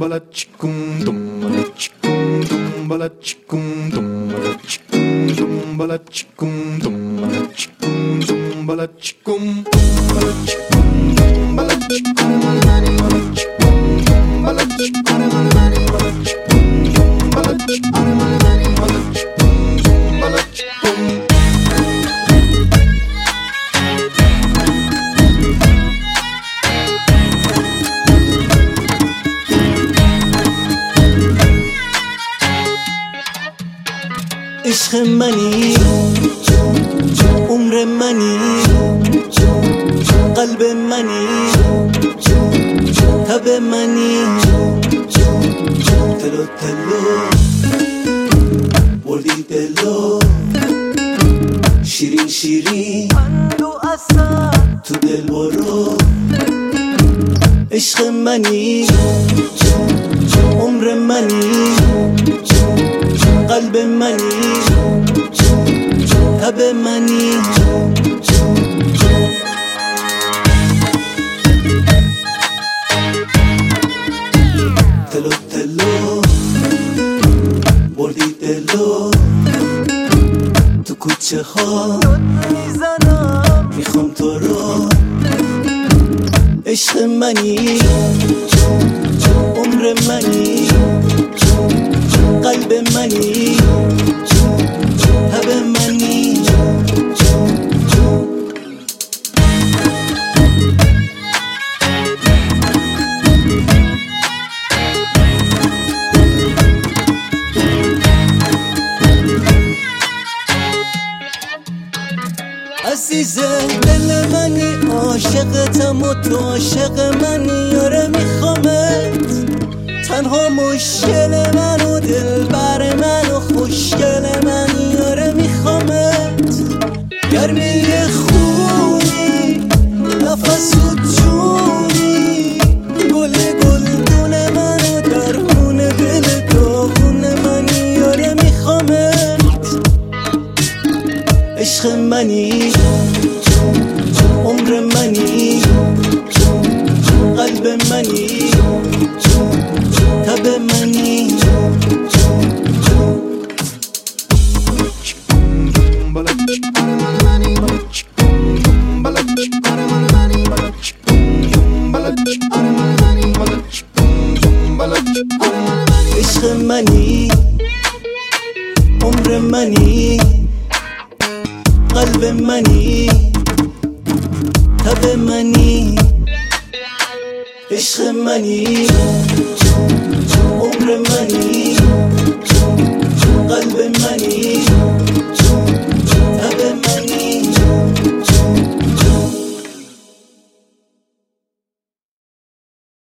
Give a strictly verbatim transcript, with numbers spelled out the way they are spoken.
bala chicum dum bala chicum dum bala chicum dum bala chicum dum bala chicum dum bala chicum dum bala chicum bala chicum bala chicum bala chicum bala chicum bala chicum bala chicum bala chicum. عشق منی عمر منی قلب منی تب منی تلو تلو بردی دلو شیرین شیرین تو دل برو عشق منی عمر منی قلب منی تب منی تلو تلو بردی دلو تو کوچه ها میخوام تو رو عشق منی عمر منی قلب منی تب منی عزیز دل منی عاشقتم و تو عاشق منی یاره میخوامت تنها مشکل من و دل بر من و خوشگل من یاره میخوامت گرمی خونی نفس و جونی گل گلدون من و درمون دل داغون من یاره میخوامت عشق منی عمر منی قلب منی تب منی عشق منی عمر منی قلب منی تب منی عشق منی